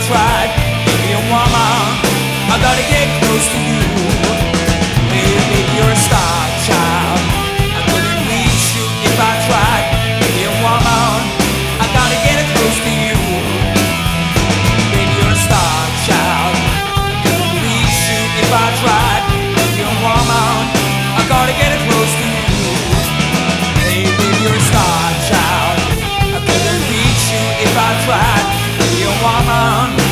tried. Baby, a woman, I gotta get close to you. Hey, baby, you're a star child. I couldn't reach you if I tried. Baby, a woman, I gotta get close to you. Baby, you're a star child. I couldn't reach you if I tried. Baby, a woman, I gotta get close to you. Hey, baby, you're a star child. I couldn't reach you if I tried. Baby, a woman.